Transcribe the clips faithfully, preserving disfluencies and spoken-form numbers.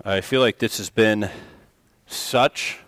I feel like this has been such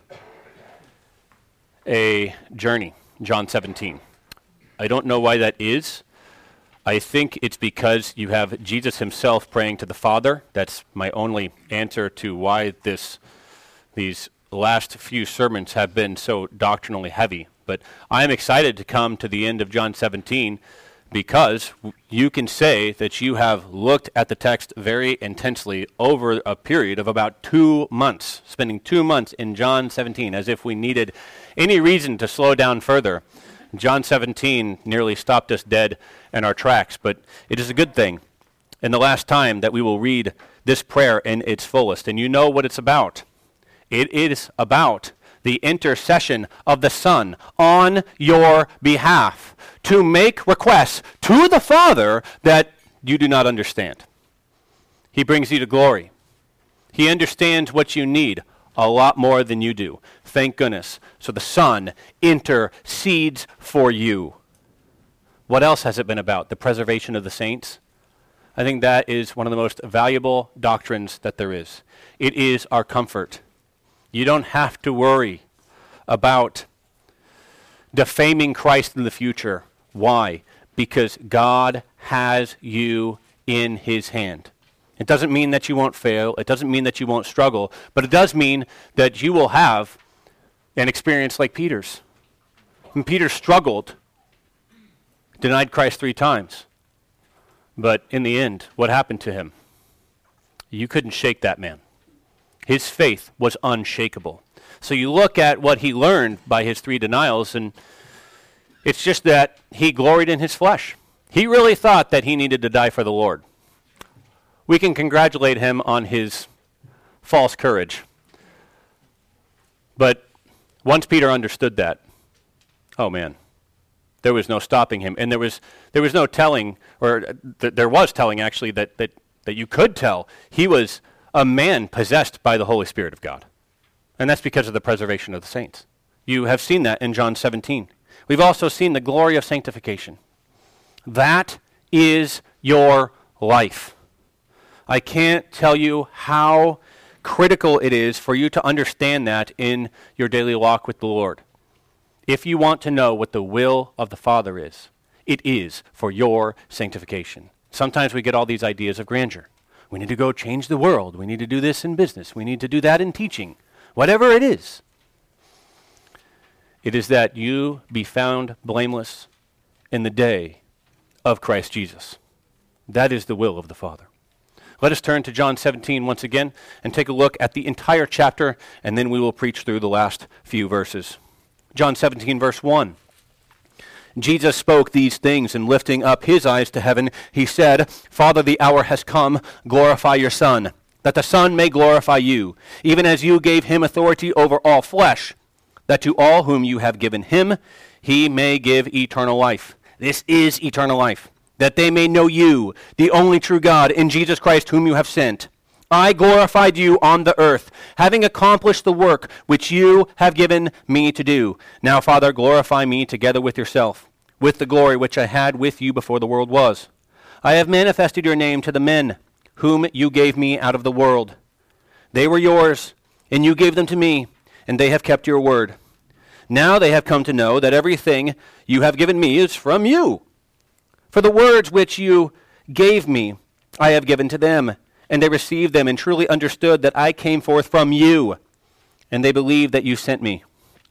a journey, John seventeen. I don't know why that is. I think it's because you have Jesus himself praying to the Father. That's my only answer to why this, these last few sermons have been so doctrinally heavy. But I am excited to come to the end of John seventeen because you can say that you have looked at the text very intensely over a period of about two months, spending two months in John seventeen, as if we needed any reason to slow down further. John seventeen nearly stopped us dead in our tracks, but it is a good thing. And the last time that we will read this prayer in its fullest, and you know what it's about. It is about the intercession of the Son on your behalf to make requests to the Father that you do not understand. He brings you to glory. He understands what you need a lot more than you do. Thank goodness. So the Son intercedes for you. What else has it been about? The preservation of the saints? I think that is one of the most valuable doctrines that there is. It is our comfort. You don't have to worry about defaming Christ in the future. Why? Because God has you in his hand. It doesn't mean that you won't fail. It doesn't mean that you won't struggle. But it does mean that you will have an experience like Peter's. When Peter struggled, denied Christ three times. But in the end, what happened to him? You couldn't shake that man. His faith was unshakable. So you look at what he learned by his three denials, and it's just that he gloried in his flesh. He really thought that he needed to die for the Lord. We can congratulate him on his false courage. But once Peter understood that, oh man, there was no stopping him. And there was there was no telling, or th- there was telling actually, that, that, that you could tell. He was a man possessed by the Holy Spirit of God. And that's because of the preservation of the saints. You have seen that in John seventeen. We've also seen the glory of sanctification. That is your life. I can't tell you how critical it is for you to understand that in your daily walk with the Lord. If you want to know what the will of the Father is, it is for your sanctification. Sometimes we get all these ideas of grandeur. We need to go change the world. We need to do this in business. We need to do that in teaching. Whatever it is. It is that you be found blameless in the day of Christ Jesus. That is the will of the Father. Let us turn to John seventeen once again and take a look at the entire chapter, and then we will preach through the last few verses. John seventeen, verse one. Jesus spoke these things, and lifting up his eyes to heaven, he said, Father, the hour has come. Glorify your Son, that the Son may glorify you, even as you gave him authority over all flesh, that to all whom you have given him, he may give eternal life. This is eternal life, that they may know you, the only true God, in Jesus Christ whom you have sent. I glorified you on the earth, having accomplished the work which you have given me to do. Now, Father, glorify me together with yourself, with the glory which I had with you before the world was. I have manifested your name to the men whom you gave me out of the world. They were yours, and you gave them to me, and they have kept your word. Now they have come to know that everything you have given me is from you. For the words which you gave me, I have given to them, and they received them and truly understood that I came forth from you, and they believe that you sent me.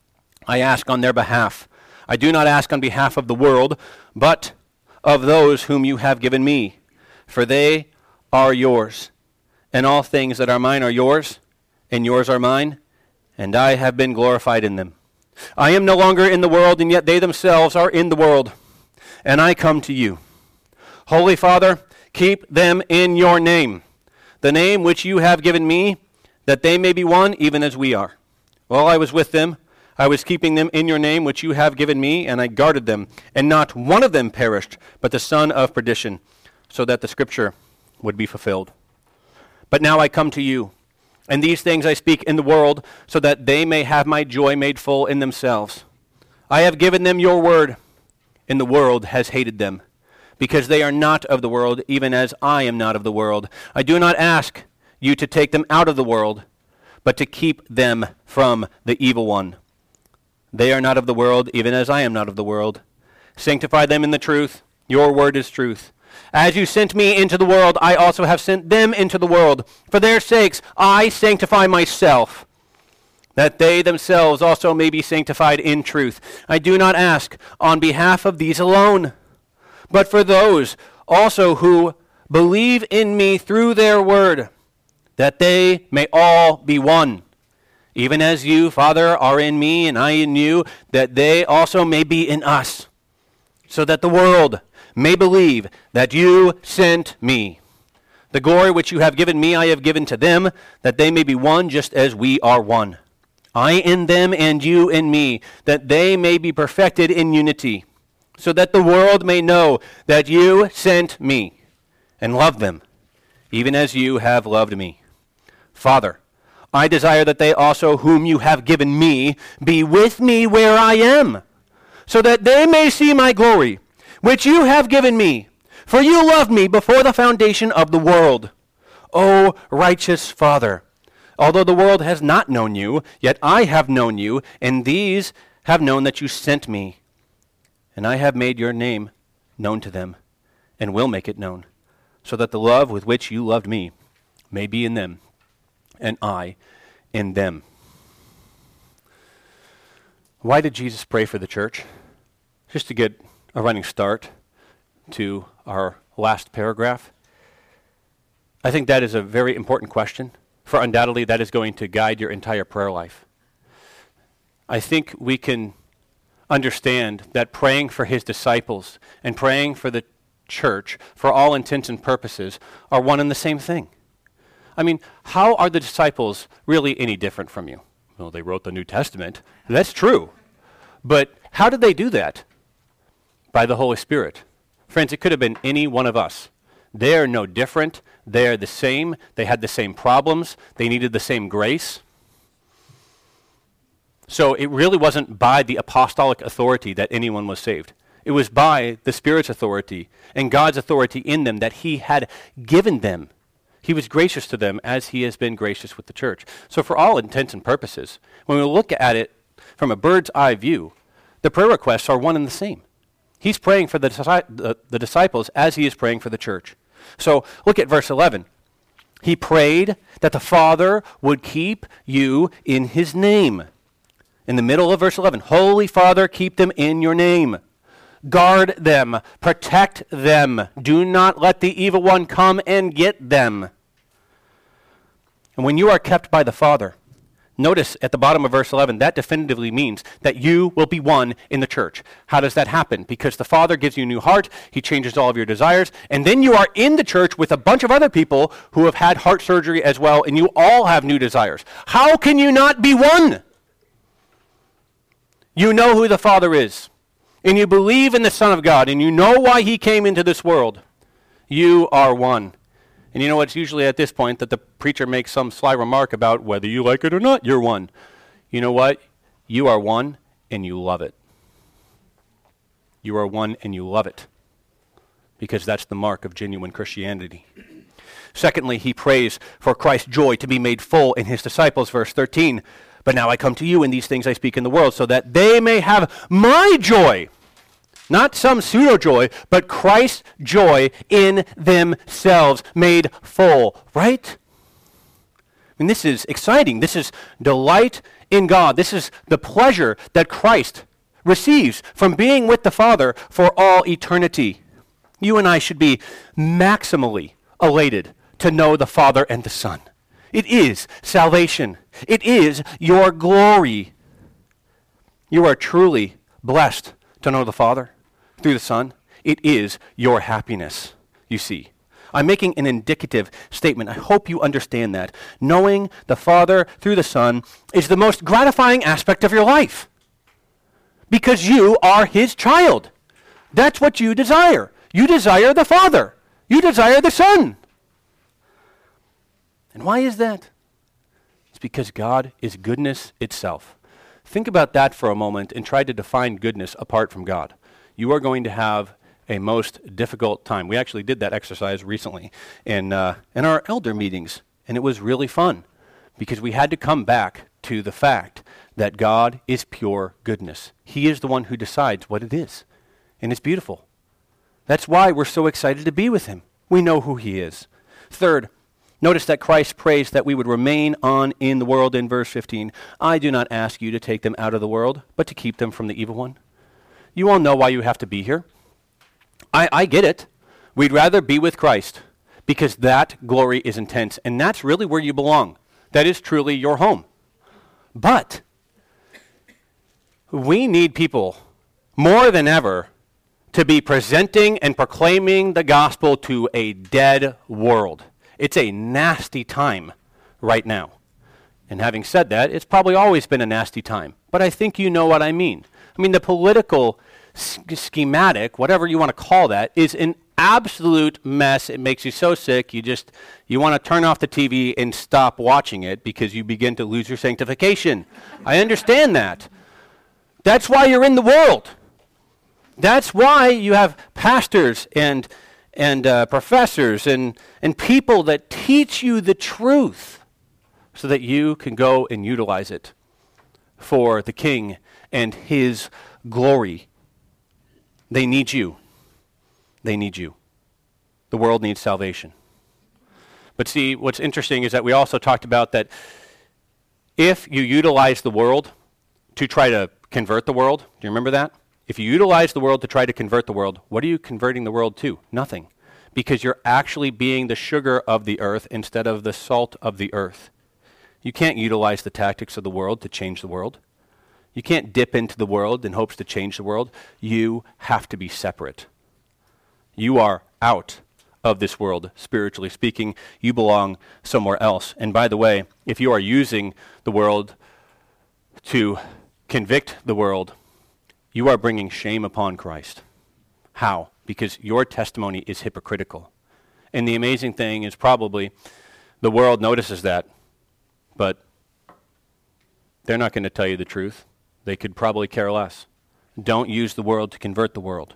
I ask on their behalf. I do not ask on behalf of the world, but of those whom you have given me, for they are yours, and all things that are mine are yours, and yours are mine, and I have been glorified in them. I am no longer in the world, and yet they themselves are in the world, and I come to you. Holy Father, keep them in your name, the name which you have given me, that they may be one even as we are. While I was with them, I was keeping them in your name which you have given me, and I guarded them, and not one of them perished, but the son of perdition, so that the scripture would be fulfilled. But now I come to you, and these things I speak in the world, so that they may have my joy made full in themselves. I have given them your word, and the world has hated them, because they are not of the world, even as I am not of the world. I do not ask you to take them out of the world, but to keep them from the evil one. They are not of the world, even as I am not of the world. Sanctify them in the truth. Your word is truth. As you sent me into the world, I also have sent them into the world. For their sakes I sanctify myself, that they themselves also may be sanctified in truth. I do not ask on behalf of these alone, but for those also who believe in me through their word, that they may all be one. Even as you, Father, are in me and I in you, that they also may be in us, so that the world may believe that you sent me. The glory which you have given me I have given to them, that they may be one just as we are one. I in them and you in me, that they may be perfected in unity, so that the world may know that you sent me and loved them, even as you have loved me. Father, I desire that they also whom you have given me be with me where I am, so that they may see my glory, which you have given me. For you loved me before the foundation of the world. O righteous Father, although the world has not known you, yet I have known you, and these have known that you sent me. And I have made your name known to them, and will make it known, so that the love with which you loved me may be in them, and I in them. Why did Jesus pray for the church? Just to get a running start to our last paragraph. I think that is a very important question, for undoubtedly that is going to guide your entire prayer life. I think we can understand that praying for his disciples and praying for the church, for all intents and purposes, are one and the same thing. I mean, how are the disciples really any different from you? Well, they wrote the New Testament. That's true. But how did they do that? By the Holy Spirit. Friends, it could have been any one of us. They are no different. They are the same. They had the same problems. They needed the same grace. So it really wasn't by the apostolic authority that anyone was saved. It was by the Spirit's authority and God's authority in them that he had given them. He was gracious to them as he has been gracious with the church. So for all intents and purposes, when we look at it from a bird's eye view, the prayer requests are one and the same. He's praying for the, the, the disciples as he is praying for the church. So look at verse eleven. He prayed that the Father would keep you in his name. In the middle of verse eleven, Holy Father, keep them in your name. Guard them, protect them. Do not let the evil one come and get them. And when you are kept by the Father, notice at the bottom of verse eleven, that definitively means that you will be one in the church. How does that happen? Because the Father gives you a new heart, he changes all of your desires, and then you are in the church with a bunch of other people who have had heart surgery as well, and you all have new desires. How can you not be one? You know who the Father is, and you believe in the Son of God, and you know why he came into this world. You are one. And you know, it's usually at this point that the preacher makes some sly remark about whether you like it or not, you're one. You know what? You are one, and you love it. You are one, and you love it. Because that's the mark of genuine Christianity. Secondly, he prays for Christ's joy to be made full in his disciples, verse thirteen. But now I come to you, and these things I speak in the world, so that they may have my joy. Not some pseudo-joy, but Christ's joy in themselves made full, right? And this is exciting. This is delight in God. This is the pleasure that Christ receives from being with the Father for all eternity. You and I should be maximally elated to know the Father and the Son. It is salvation. It is your glory. You are truly blessed to know the Father through the Son. It is your happiness, you see. I'm making an indicative statement. I hope you understand that. Knowing the Father through the Son is the most gratifying aspect of your life because you are his child. That's what you desire. You desire the Father. You desire the Son. And why is that? It's because God is goodness itself. Think about that for a moment and try to define goodness apart from God. You are going to have a most difficult time. We actually did that exercise recently in uh, in our elder meetings, and it was really fun because we had to come back to the fact that God is pure goodness. He is the one who decides what it is, and it's beautiful. That's why we're so excited to be with him. We know who he is. Third, notice that Christ prays that we would remain on in the world in verse fifteen. I do not ask you to take them out of the world, but to keep them from the evil one. You all know why you have to be here. I, I get it. We'd rather be with Christ because that glory is intense, and that's really where you belong. That is truly your home. But we need people more than ever to be presenting and proclaiming the gospel to a dead world. It's a nasty time right now. And having said that, it's probably always been a nasty time. But I think you know what I mean. I mean, the political sch- schematic, whatever you want to call that, is an absolute mess. It makes you so sick, you just, you want to turn off the T V and stop watching it because you begin to lose your sanctification. I understand that. That's why you're in the world. That's why you have pastors and and uh, professors and, and people that teach you the truth so that you can go and utilize it for the King and his glory. They need you. They need you. The world needs salvation. But see, what's interesting is that we also talked about that if you utilize the world to try to convert the world, do you remember that? If you utilize the world to try to convert the world, what are you converting the world to? Nothing. Because you're actually being the sugar of the earth instead of the salt of the earth. You can't utilize the tactics of the world to change the world. You can't dip into the world in hopes to change the world. You have to be separate. You are out of this world, spiritually speaking. You belong somewhere else. And by the way, if you are using the world to convict the world, you are bringing shame upon Christ. How? Because your testimony is hypocritical. And the amazing thing is probably the world notices that, but they're not going to tell you the truth. They could probably care less. Don't use the world to convert the world.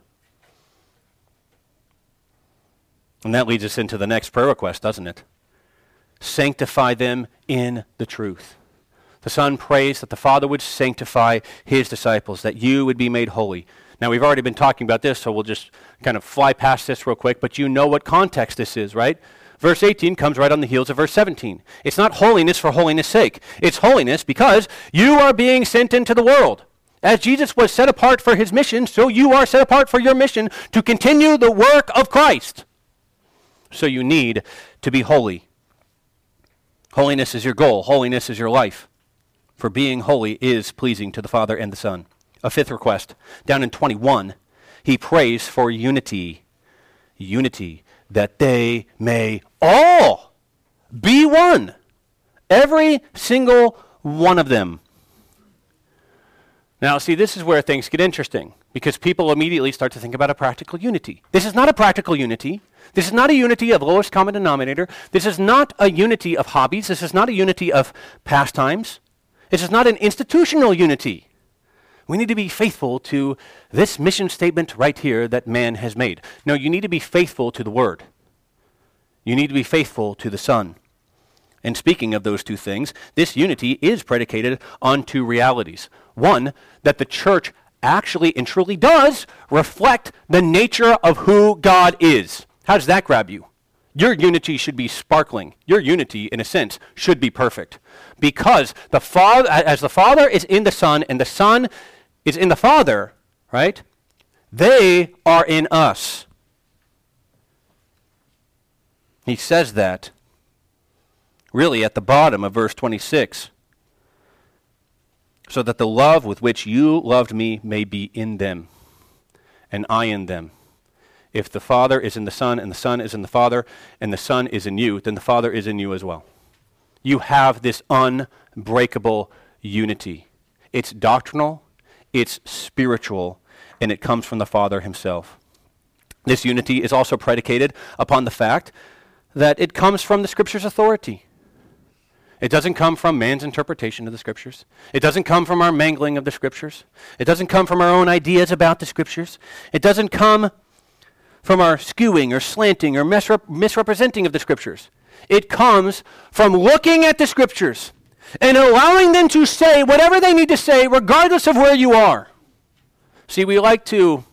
And that leads us into the next prayer request, doesn't it? Sanctify them in the truth. The Son prays that the Father would sanctify his disciples, that you would be made holy. Now, we've already been talking about this, so we'll just kind of fly past this real quick, but you know what context this is, right? Verse eighteen comes right on the heels of verse seventeen. It's not holiness for holiness' sake. It's holiness because you are being sent into the world. As Jesus was set apart for his mission, so you are set apart for your mission to continue the work of Christ. So you need to be holy. Holiness is your goal. Holiness is your life. For being holy is pleasing to the Father and the Son. A fifth request, down in twenty-one, he prays for unity. Unity, that they may all be one. Every single one of them. Now, see, this is where things get interesting, because people immediately start to think about a practical unity. This is not a practical unity. This is not a unity of lowest common denominator. This is not a unity of hobbies. This is not a unity of pastimes. This is not an institutional unity. We need to be faithful to this mission statement right here that man has made. No, you need to be faithful to the Word. You need to be faithful to the Son. And speaking of those two things, this unity is predicated on two realities. One, that the church actually and truly does reflect the nature of who God is. How does that grab you? Your unity should be sparkling. Your unity, in a sense, should be perfect. Because the Father, as the Father is in the Son and the Son is in the Father, right? They are in us. He says that really at the bottom of verse twenty-six. So that the love with which you loved me may be in them, and I in them. If the Father is in the Son, and the Son is in the Father, and the Son is in you, then the Father is in you as well. You have this unbreakable unity. It's doctrinal, it's spiritual, and it comes from the Father himself. This unity is also predicated upon the fact that it comes from the Scripture's authority. It doesn't come from man's interpretation of the Scriptures. It doesn't come from our mangling of the Scriptures. It doesn't come from our own ideas about the Scriptures. It doesn't come from our skewing or slanting or misrep- misrepresenting of the Scriptures. It comes from looking at the Scriptures and allowing them to say whatever they need to say regardless of where you are. See, we like to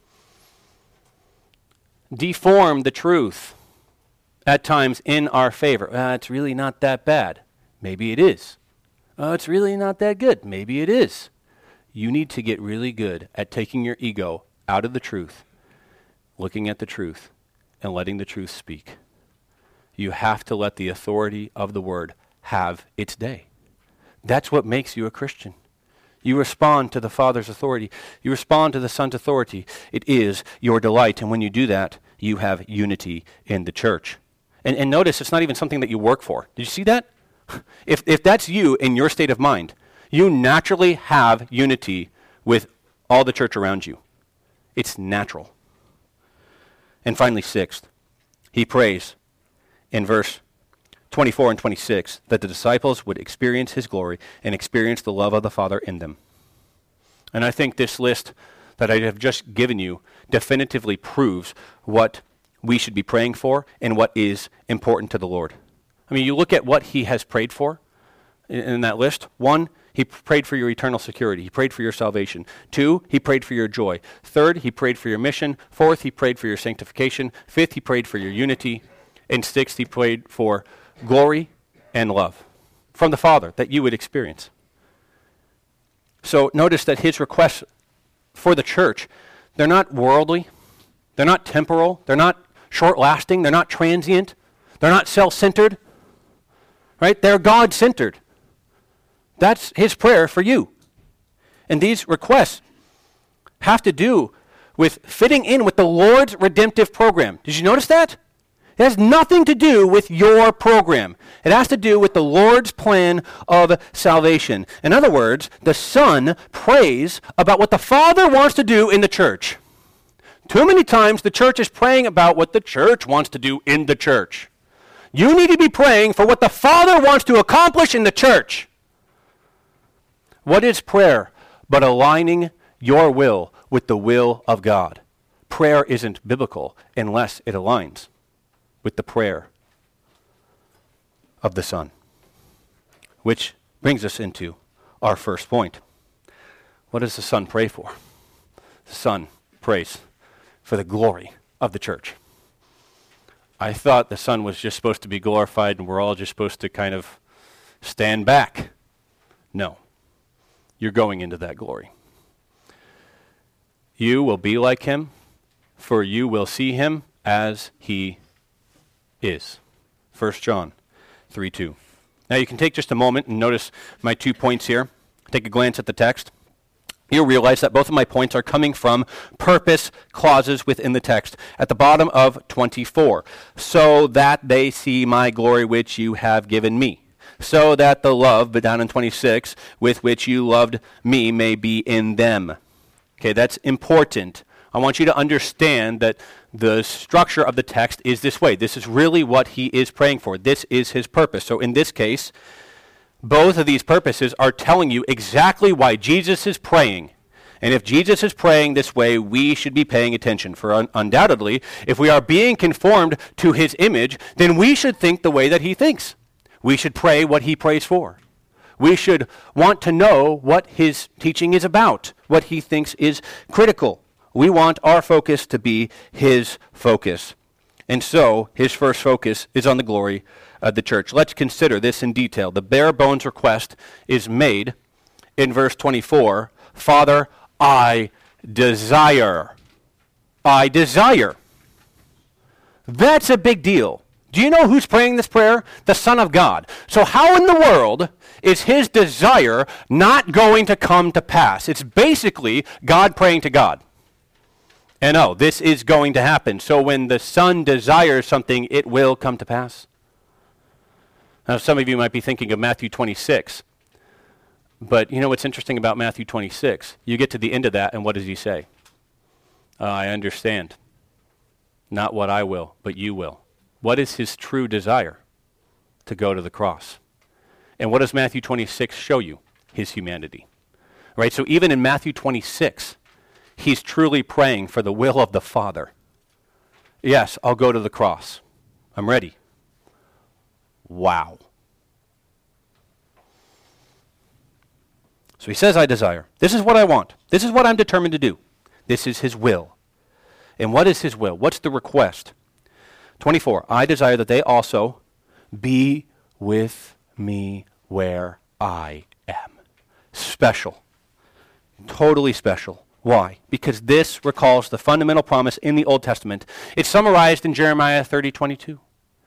deform the truth at times in our favor. Uh, it's really not that bad. Maybe it is. Uh, it's really not that good. Maybe it is. You need to get really good at taking your ego out of the truth, looking at the truth, and letting the truth speak. You have to let the authority of the Word have its day. That's what makes you a Christian. You respond to the Father's authority. You respond to the Son's authority. It is your delight. And when you do that, you have unity in the church. And, and notice, it's not even something that you work for. Did you see that? If, if that's you in your state of mind, you naturally have unity with all the church around you. It's natural. And finally, sixth, he prays in verse twenty-four and twenty-six that the disciples would experience his glory and experience the love of the Father in them. And I think this list that I have just given you definitively proves what we should be praying for and what is important to the Lord. I mean, you look at what he has prayed for in, in that list. One, he prayed for your eternal security. He prayed for your salvation. Two, he prayed for your joy. Third, he prayed for your mission. Fourth, he prayed for your sanctification. Fifth, he prayed for your unity. And sixth, he prayed for glory and love from the Father that you would experience. So notice that his requests for the church, they're not worldly, they're not temporal, they're not short-lasting, they're not transient, they're not self-centered, right? They're God-centered. That's his prayer for you. And these requests have to do with fitting in with the Lord's redemptive program. Did you notice that? It has nothing to do with your program. It has to do with the Lord's plan of salvation. In other words, the Son prays about what the Father wants to do in the church. Too many times the church is praying about what the church wants to do in the church. You need to be praying for what the Father wants to accomplish in the church. What is prayer but aligning your will with the will of God? Prayer isn't biblical unless it aligns with the prayer of the Son. Which brings us into our first point. What does the Son pray for? The Son prays for the glory of the church. I thought the Son was just supposed to be glorified and we're all just supposed to kind of stand back. No. You're going into that glory. You will be like him, for you will see him as he is. First John three two. Now you can take just a moment and notice my two points here. Take a glance at the text. You'll realize that both of my points are coming from purpose clauses within the text. At the bottom of twenty-four, so that they see my glory which you have given me. So that the love, but down in twenty-six, with which you loved me may be in them. Okay, that's important. I want you to understand that the structure of the text is this way. This is really what he is praying for. This is his purpose. So in this case, both of these purposes are telling you exactly why Jesus is praying. And if Jesus is praying this way, we should be paying attention. For un- undoubtedly, if we are being conformed to his image, then we should think the way that he thinks. We should pray what he prays for. We should want to know what his teaching is about, what he thinks is critical. We want our focus to be his focus. And so, his first focus is on the glory of the church. Let's consider this in detail. The bare bones request is made in verse twenty-four. Father, I desire. I desire. That's a big deal. Do you know who's praying this prayer? The Son of God. So how in the world is his desire not going to come to pass? It's basically God praying to God. And oh, this is going to happen. So when the Son desires something, it will come to pass. Now, some of you might be thinking of Matthew twenty-six. But you know what's interesting about Matthew twenty-six? You get to the end of that, and what does he say? Uh, I understand. Not what I will, but you will. What is his true desire? To go to the cross. And what does Matthew twenty-six show you? His humanity. Right? So even in Matthew twenty-six, he's truly praying for the will of the Father. Yes, I'll go to the cross. I'm ready. Wow. So he says, I desire. This is what I want. This is what I'm determined to do. This is his will. And what is his will? What's the request? twenty-four, I desire that they also be with me where I am. Special. Totally special. Why? Because this recalls the fundamental promise in the Old Testament. It's summarized in Jeremiah thirty twenty-two.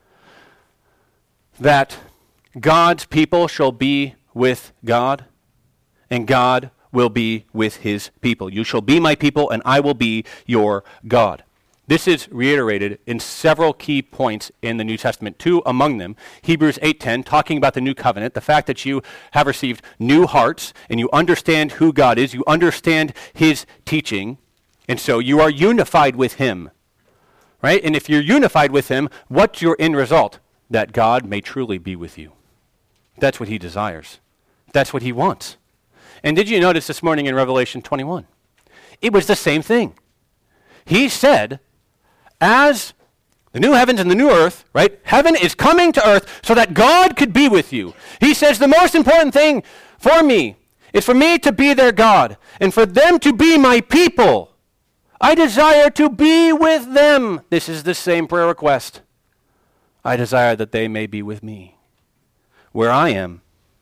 That God's people shall be with God, and God will be with his people. You shall be my people, and I will be your God. This is reiterated in several key points in the New Testament. Two among them, Hebrews eight ten, talking about the new covenant, the fact that you have received new hearts, and you understand who God is, you understand his teaching, and so you are unified with him. Right? And if you're unified with him, what's your end result? That God may truly be with you. That's what he desires. That's what he wants. And did you notice this morning in Revelation twenty-one? It was the same thing. He said, as the new heavens and the new earth, right? Heaven is coming to earth so that God could be with you. He says the most important thing for me is for me to be their God and for them to be my people. I desire to be with them. This is the same prayer request. I desire that they may be with me where I am.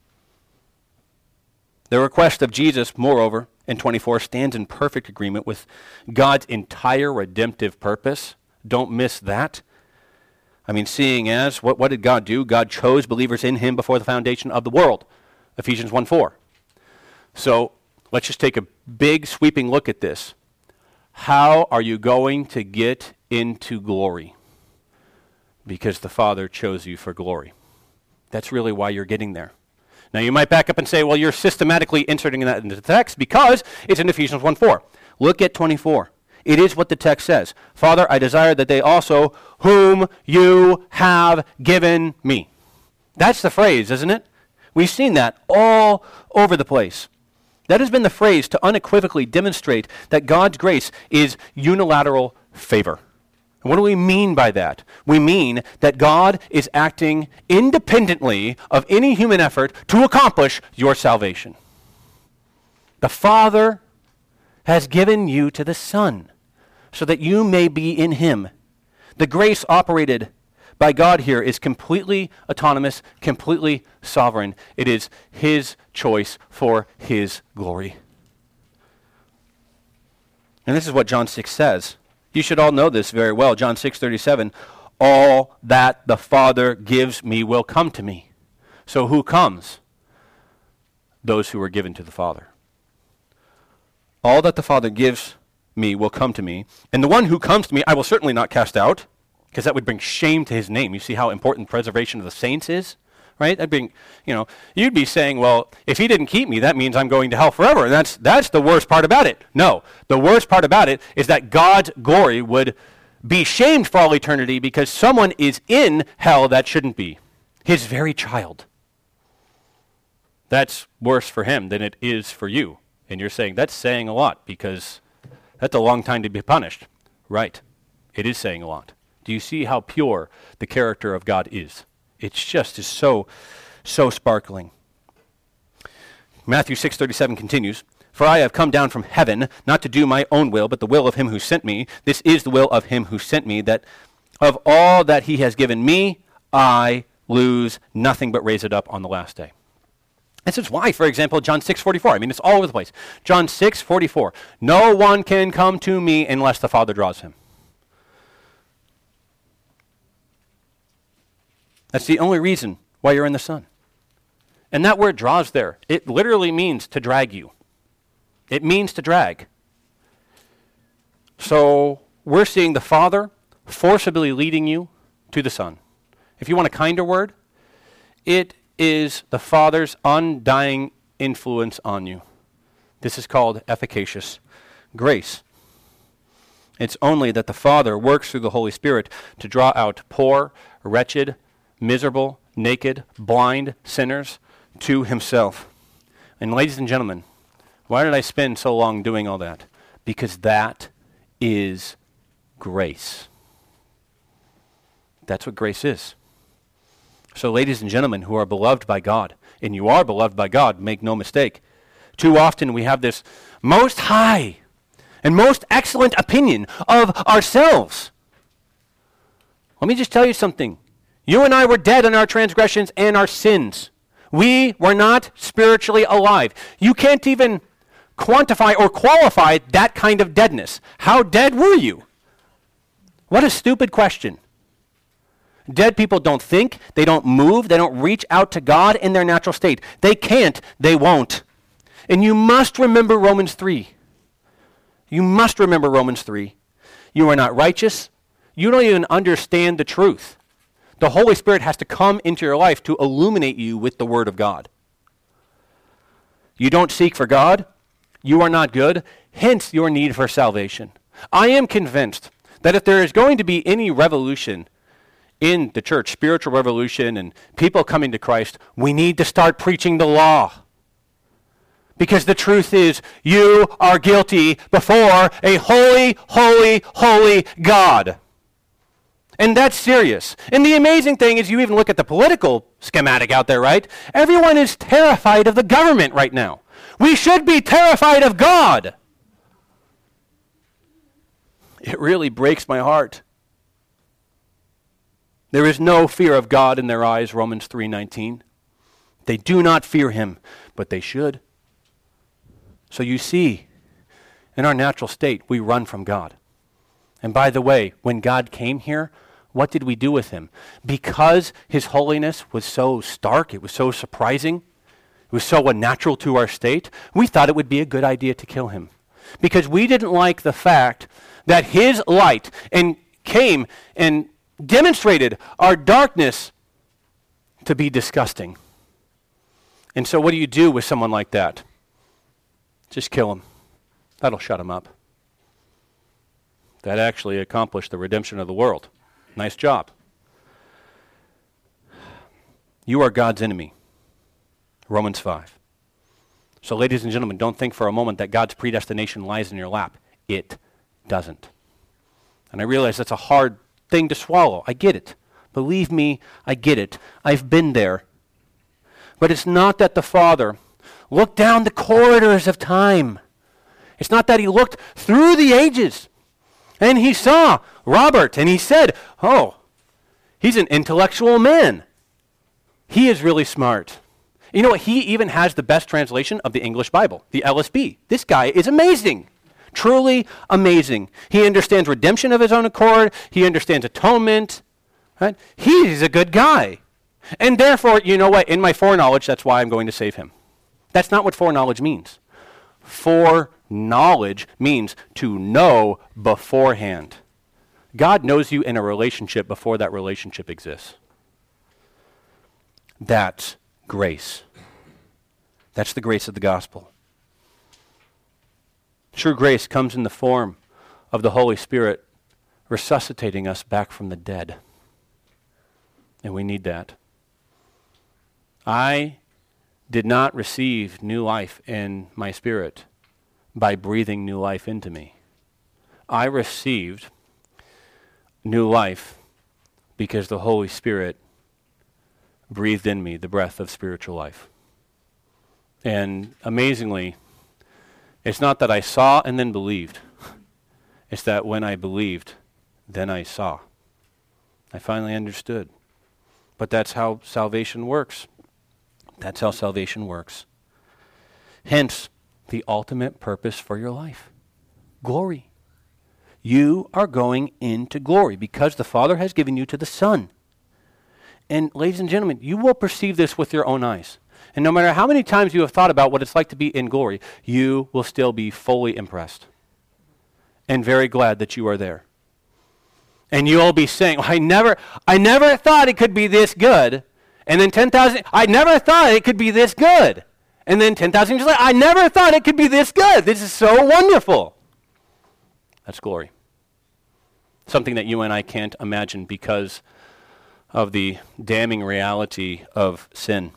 The request of Jesus, moreover, in twenty-four, stands in perfect agreement with God's entire redemptive purpose. Don't miss that. I mean, seeing as, what, what did God do? God chose believers in him before the foundation of the world. Ephesians one four. So let's just take a big sweeping look at this. How are you going to get into glory? Because the Father chose you for glory. That's really why you're getting there. Now you might back up and say, well, you're systematically inserting that into the text because it's in Ephesians one four. Look at twenty-four. It is what the text says. Father, I desire that they also, whom you have given me. That's the phrase, isn't it? We've seen that all over the place. That has been the phrase to unequivocally demonstrate that God's grace is unilateral favor. And what do we mean by that? We mean that God is acting independently of any human effort to accomplish your salvation. The Father has given you to the Son so that you may be in him. The grace operated by God here is completely autonomous, completely sovereign. It is his choice for his glory. And this is what John six says. You should all know this very well. John six thirty-seven, all that the Father gives me will come to me. So who comes? Those who are given to the Father. All that the Father gives me will come to me, and the one who comes to me I will certainly not cast out, because that would bring shame to his name. You see how important preservation of the saints is? Right? That'd bring, you know, you'd be saying, well, if he didn't keep me, that means I'm going to hell forever. And that's that's the worst part about it. No, the worst part about it is that God's glory would be shamed for all eternity because someone is in hell that shouldn't be. His very child. That's worse for him than it is for you. And you're saying, that's saying a lot because that's a long time to be punished. Right. It is saying a lot. Do you see how pure the character of God is? It's just is so, so sparkling. Matthew six thirty-seven continues, for I have come down from heaven, not to do my own will, but the will of him who sent me. This is the will of him who sent me, that of all that he has given me, I lose nothing but raise it up on the last day. This is why, for example, John six forty-four. I mean, it's all over the place. John six forty-four. No one can come to me unless the Father draws him. That's the only reason why you're in the Son. And that word draws there, it literally means to drag you. It means to drag. So we're seeing the Father forcibly leading you to the Son. If you want a kinder word, it is the Father's undying influence on you. This is called efficacious grace. It's only that the Father works through the Holy Spirit to draw out poor, wretched, miserable, naked, blind sinners to himself. And ladies and gentlemen, why did I spend so long doing all that? Because that is grace. That's what grace is. So ladies and gentlemen who are beloved by God, and you are beloved by God, make no mistake, too often we have this most high and most excellent opinion of ourselves. Let me just tell you something. You and I were dead in our transgressions and our sins. We were not spiritually alive. You can't even quantify or qualify that kind of deadness. How dead were you? What a stupid question. Dead people don't think, they don't move, they don't reach out to God in their natural state. They can't, they won't. And you must remember Romans three. You must remember Romans three. You are not righteous. You don't even understand the truth. The Holy Spirit has to come into your life to illuminate you with the Word of God. You don't seek for God. You are not good. Hence your need for salvation. I am convinced that if there is going to be any revolution in the church, spiritual revolution and people coming to Christ, we need to start preaching the law. Because the truth is, you are guilty before a holy, holy, holy God. And that's serious. And the amazing thing is, you even look at the political schematic out there, right? Everyone is terrified of the government right now. We should be terrified of God. It really breaks my heart. There is no fear of God in their eyes, Romans three nineteen. They do not fear him, but they should. So you see, in our natural state, we run from God. And by the way, when God came here, what did we do with him? Because his holiness was so stark, it was so surprising, it was so unnatural to our state, we thought it would be a good idea to kill him. Because we didn't like the fact that his light and came and demonstrated our darkness to be disgusting. And so what do you do with someone like that? Just kill him. That'll shut him up. That actually accomplished the redemption of the world. Nice job. You are God's enemy. Romans five. So ladies and gentlemen, don't think for a moment that God's predestination lies in your lap. It doesn't. And I realize that's a hard thing to swallow. I get it. Believe me, I get it. I've been there. But it's not that the Father looked down the corridors of time. It's not that he looked through the ages and he saw Robert and he said, oh, he's an intellectual man. He is really smart. You know what? He even has the best translation of the English Bible, the L S B. This guy is amazing. Truly amazing. He understands redemption of his own accord. He understands atonement. Right? He's a good guy. And therefore, you know what? In my foreknowledge, that's why I'm going to save him. That's not what foreknowledge means. Foreknowledge means to know beforehand. God knows you in a relationship before that relationship exists. That's grace. That's the grace of the gospel. True grace comes in the form of the Holy Spirit resuscitating us back from the dead. And we need that. I did not receive new life in my spirit by breathing new life into me. I received new life because the Holy Spirit breathed in me the breath of spiritual life. And amazingly, it's not that I saw and then believed. It's that when I believed, then I saw. I finally understood. But that's how salvation works. That's how salvation works. Hence, the ultimate purpose for your life. Glory. You are going into glory because the Father has given you to the Son. And ladies and gentlemen, you will perceive this with your own eyes. And no matter how many times you have thought about what it's like to be in glory, you will still be fully impressed and very glad that you are there. And you'll be saying, I never, I never thought it could be this good. And then ten thousand, I never thought it could be this good. And then ten thousand years later, I never thought it could be this good. This is so wonderful. That's glory. Something that you and I can't imagine because of the damning reality of sin.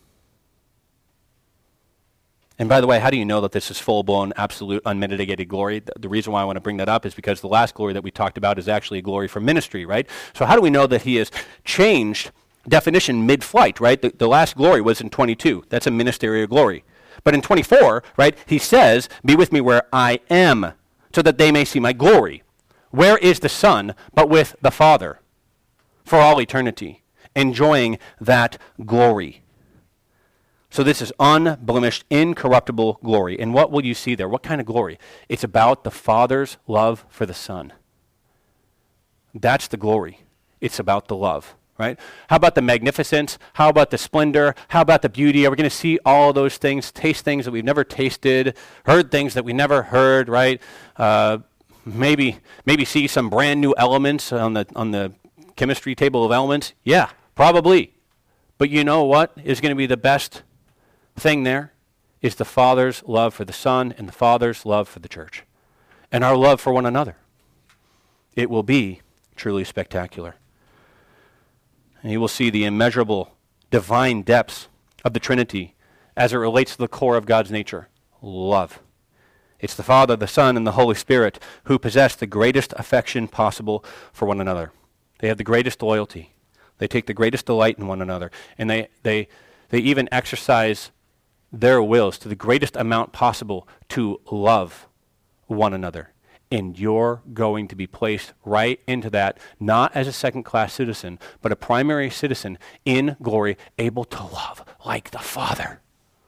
And by the way, how do you know that this is full-blown, absolute, unmitigated glory? The, the reason why I want to bring that up is because the last glory that we talked about is actually a glory for ministry, right? So how do we know that he has changed definition mid-flight, right? The, the last glory was in twenty-two. That's a ministerial glory. But in twenty-four, right, he says, be with me where I am, so that they may see my glory. Where is the Son but with the Father for all eternity, enjoying that glory? So this is unblemished, incorruptible glory. And what will you see there? What kind of glory? It's about the Father's love for the Son. That's the glory. It's about the love, right? How about the magnificence? How about the splendor? How about the beauty? Are we going to see all those things, taste things that we've never tasted, heard things that we never heard, right? Uh, maybe maybe see some brand new elements on the on the chemistry table of elements? Yeah, probably. But you know what is going to be the best thing there? Is the Father's love for the Son and the Father's love for the church. And our love for one another. It will be truly spectacular. And you will see the immeasurable divine depths of the Trinity as it relates to the core of God's nature, love. It's the Father, the Son, and the Holy Spirit who possess the greatest affection possible for one another. They have the greatest loyalty. They take the greatest delight in one another. And they, they, they even exercise their wills to the greatest amount possible to love one another. And you're going to be placed right into that, not as a second-class citizen, but a primary citizen in glory, able to love like the Father.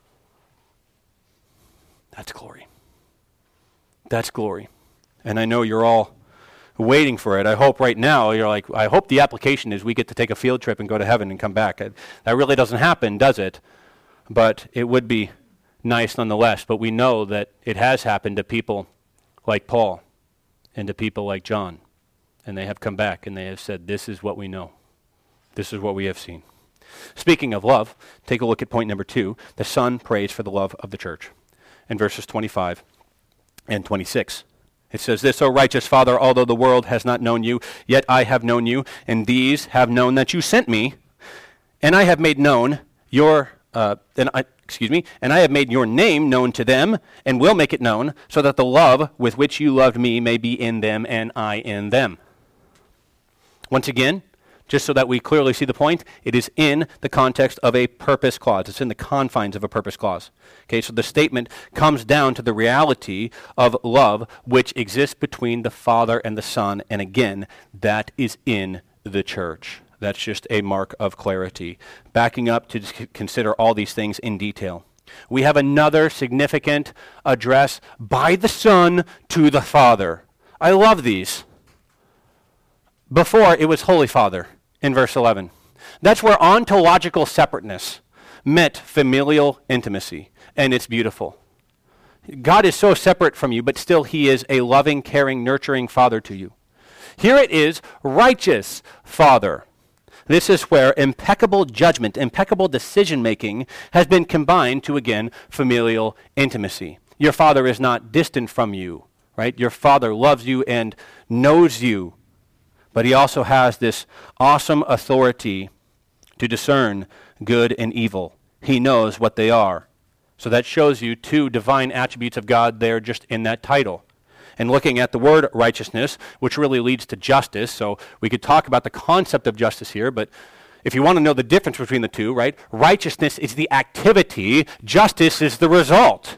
That's glory. That's glory. And I know you're all waiting for it. I hope right now, you're like, I hope the application is we get to take a field trip and go to heaven and come back. That really doesn't happen, does it? But it would be nice nonetheless. But we know that it has happened to people like Paul and to people like John. And they have come back and they have said, this is what we know. This is what we have seen. Speaking of love, take a look at point number two. The Son prays for the love of the church. In verses twenty-five and twenty-six. It says this, O righteous Father, although the world has not known you, yet I have known you, and these have known that you sent me, and I have made known your Uh, and I, excuse me, and I have made your name known to them, and will make it known, so that the love with which you loved me may be in them, and I in them. Once again, just so that we clearly see the point, it is in the context of a purpose clause. It's in the confines of a purpose clause. Okay, so the statement comes down to the reality of love which exists between the Father and the Son, and again, that is in the church. That's just a mark of clarity. Backing up to consider all these things in detail. We have another significant address by the Son to the Father. I love these. Before, it was Holy Father in verse eleven. That's where ontological separateness met familial intimacy, and it's beautiful. God is so separate from you, but still he is a loving, caring, nurturing Father to you. Here it is, righteous Father. This is where impeccable judgment, impeccable decision-making has been combined to, again, familial intimacy. Your Father is not distant from you, right? Your Father loves you and knows you, but he also has this awesome authority to discern good and evil. He knows what they are. So that shows you two divine attributes of God there just in that title. And looking at the word righteousness, which really leads to justice, so we could talk about the concept of justice here, but if you want to know the difference between the two, right, righteousness is the activity, justice is the result.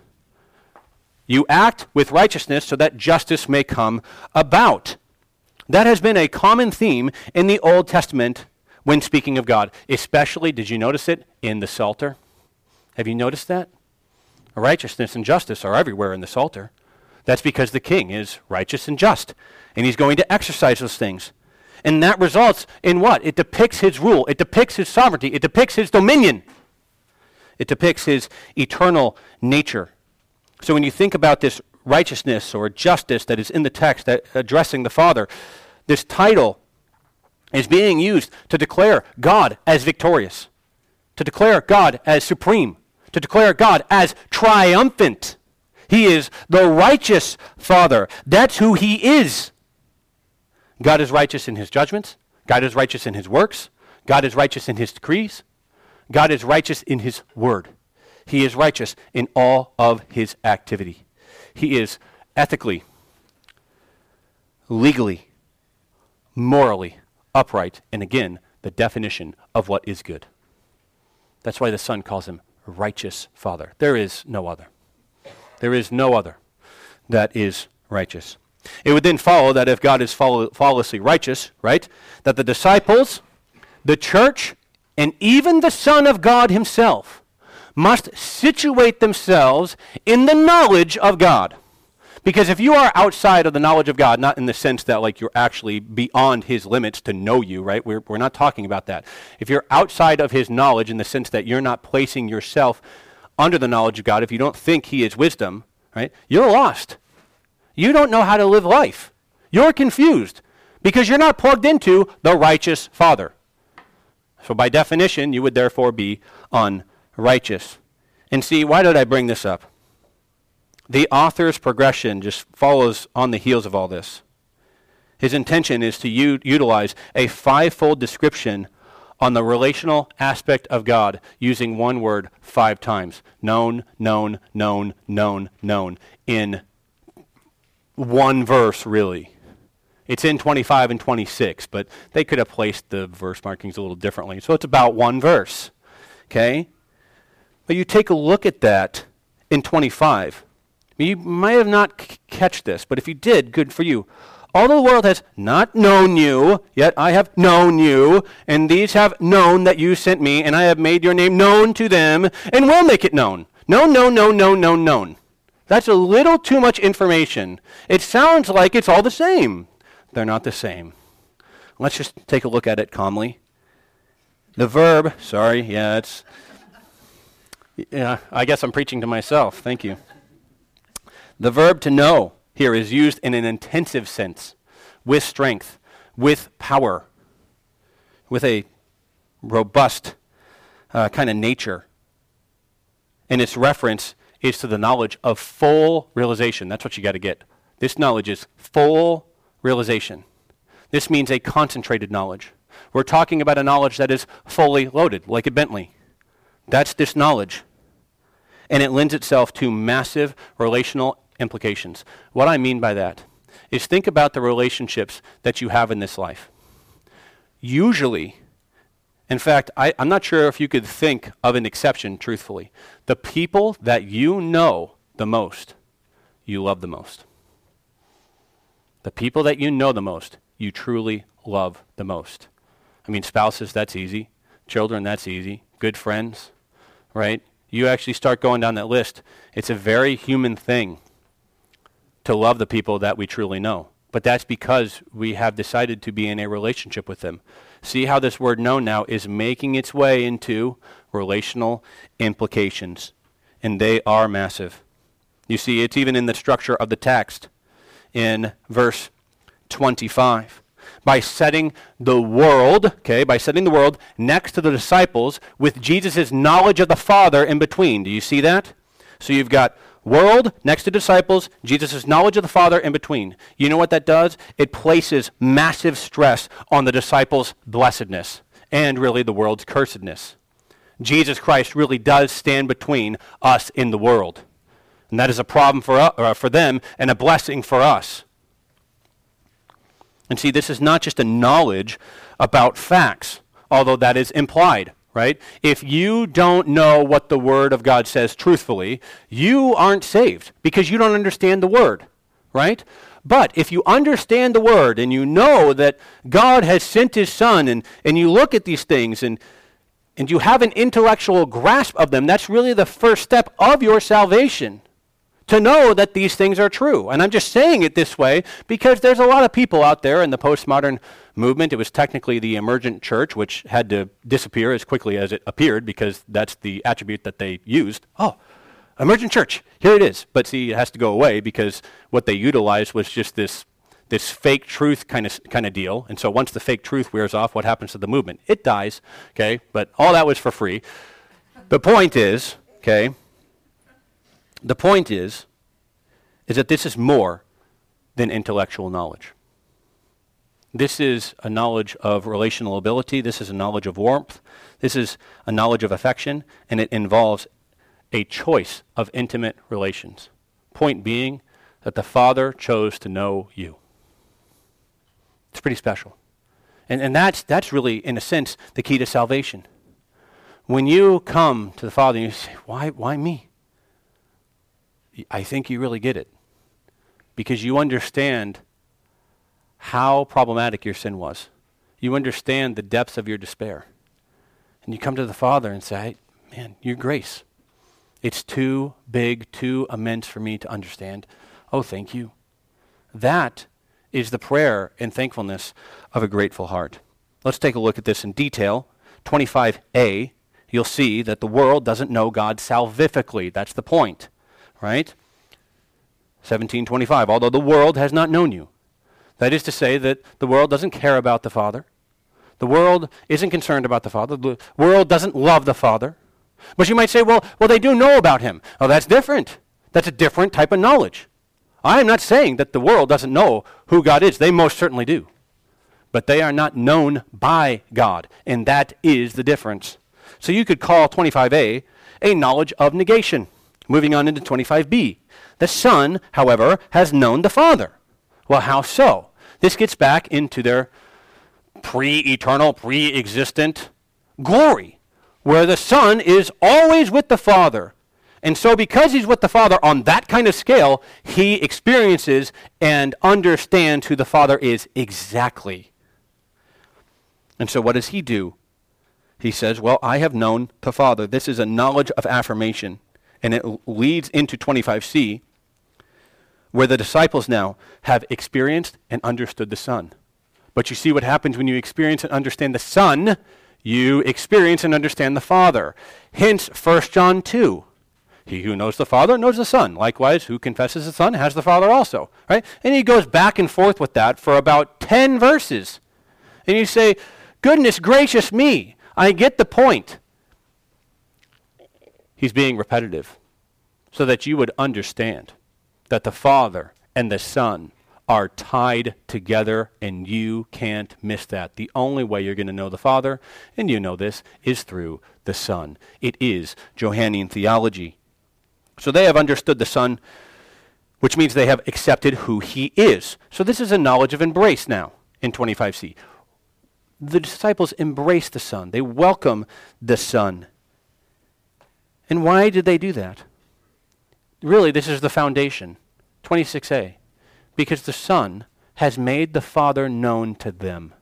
You act with righteousness so that justice may come about. That has been a common theme in the Old Testament when speaking of God, especially, did you notice it, in the Psalter? Have you noticed that? Righteousness and justice are everywhere in the Psalter. That's because the king is righteous and just, and he's going to exercise those things. And that results in what? It depicts his rule. It depicts his sovereignty. It depicts his dominion. It depicts his eternal nature. So when you think about this righteousness or justice that is in the text that addressing the Father, this title is being used to declare God as victorious, to declare God as supreme, to declare God as triumphant. He is the righteous Father. That's who he is. God is righteous in his judgments. God is righteous in his works. God is righteous in his decrees. God is righteous in his word. He is righteous in all of his activity. He is ethically, legally, morally upright. And again, the definition of what is good. That's why the Son calls him righteous Father. There is no other. There is no other that is righteous. It would then follow that if God is fall- flawlessly righteous, right, that the disciples, the church, and even the Son of God himself must situate themselves in the knowledge of God. Because if you are outside of the knowledge of God, not in the sense that like you're actually beyond his limits to know you, right? We're, we're not talking about that. If you're outside of his knowledge in the sense that you're not placing yourself under the knowledge of God, if you don't think he is wisdom, right? You're lost. You don't know how to live life. You're confused because you're not plugged into the righteous Father. So by definition, you would therefore be unrighteous. And see, why did I bring this up? The author's progression just follows on the heels of all this. His intention is to u- utilize a fivefold description on the relational aspect of God using one word five times. Known, known, known, known, known. In one verse, really. It's in twenty-five and twenty-six, but they could have placed the verse markings a little differently. So it's about one verse. Okay? But you take a look at that in twenty-five. You might have not c- catch this, but if you did, good for you. Although the world has not known you, yet I have known you, and these have known that you sent me, and I have made your name known to them, and will make it known. Known, known, known, known, known, known. That's a little too much information. It sounds like it's all the same. They're not the same. Let's just take a look at it calmly. The verb, sorry, yeah, it's, yeah, I guess I'm preaching to myself. Thank you. The verb to know here is used in an intensive sense, with strength, with power, with a robust uh, kind of nature. And its reference is to the knowledge of full realization. That's what you got to get. This knowledge is full realization. This means a concentrated knowledge. We're talking about a knowledge that is fully loaded, like a Bentley. That's this knowledge. And it lends itself to massive relational implications. What I mean by that is think about the relationships that you have in this life. Usually, in fact, I, I'm not sure if you could think of an exception, truthfully. The people that you know the most, you love the most. The people that you know the most, you truly love the most. I mean, spouses, that's easy. Children, that's easy. Good friends, right? You actually start going down that list. It's a very human thing to love the people that we truly know. But that's because we have decided to be in a relationship with them. See how this word known now is making its way into relational implications. And they are massive. You see, it's even in the structure of the text in verse twenty-five. By setting the world, okay, by setting the world next to the disciples with Jesus' knowledge of the Father in between. Do you see that? So you've got world next to disciples, Jesus' knowledge of the Father in between. You know what that does? It places massive stress on the disciples' blessedness and really the world's cursedness. Jesus Christ really does stand between us in the world. And that is a problem for, uh, uh, for them and a blessing for us. And see, this is not just a knowledge about facts, although that is implied. Right? If you don't know what the Word of God says truthfully, you aren't saved because you don't understand the Word, right? But if you understand the Word and you know that God has sent His Son and, and you look at these things and, and you have an intellectual grasp of them, that's really the first step of your salvation, to know that these things are true. And I'm just saying it this way because there's a lot of people out there in the postmodern movement. It was technically the emergent church, which had to disappear as quickly as it appeared because that's the attribute that they used. Oh, emergent church, here it is. But see, it has to go away because what they utilized was just this this fake truth kind of kind of deal. And so once the fake truth wears off, what happens to the movement? It dies, okay? But all that was for free. The point is, okay, the point is, is that this is more than intellectual knowledge. This is a knowledge of relational ability. This is a knowledge of warmth. This is a knowledge of affection, and it involves a choice of intimate relations. Point being that the Father chose to know you. It's pretty special. And, and that's, that's really, in a sense, the key to salvation. When you come to the Father and you say, why, why me? I think you really get it. Because you understand how problematic your sin was. You understand the depths of your despair. And you come to the Father and say, man, your grace, it's too big, too immense for me to understand. Oh, thank you. That is the prayer and thankfulness of a grateful heart. Let's take a look at this in detail. twenty-five A, you'll see that the world doesn't know God salvifically. That's the point, right? seventeen twenty-five, although the world has not known you. That is to say that the world doesn't care about the Father. The world isn't concerned about the Father. The world doesn't love the Father. But you might say, well, well, they do know about him. Oh, that's different. That's a different type of knowledge. I am not saying that the world doesn't know who God is. They most certainly do. But they are not known by God, and that is the difference. So you could call twenty-five A a knowledge of negation. Moving on into twenty-five B. The Son, however, has known the Father. Well, how so? This gets back into their pre-eternal, pre-existent glory, where the Son is always with the Father. And so because he's with the Father on that kind of scale, he experiences and understands who the Father is exactly. And so what does he do? He says, well, I have known the Father. This is a knowledge of affirmation. And it leads into twenty-five C, where the disciples now have experienced and understood the Son. But you see what happens when you experience and understand the Son, you experience and understand the Father. Hence, First John two. He who knows the Father knows the Son. Likewise, who confesses the Son has the Father also. Right? And he goes back and forth with that for about ten verses. And you say, goodness gracious me, I get the point. He's being repetitive so that you would understand that the Father and the Son are tied together, and you can't miss that. The only way you're going to know the Father, and you know this, is through the Son. It is Johannine theology. So they have understood the Son, which means they have accepted who he is. So this is a knowledge of embrace now in twenty-five C. The disciples embrace the Son. They welcome the Son. And why did they do that? Really, this is the foundation. twenty-six A. Because the Son has made the Father known to them.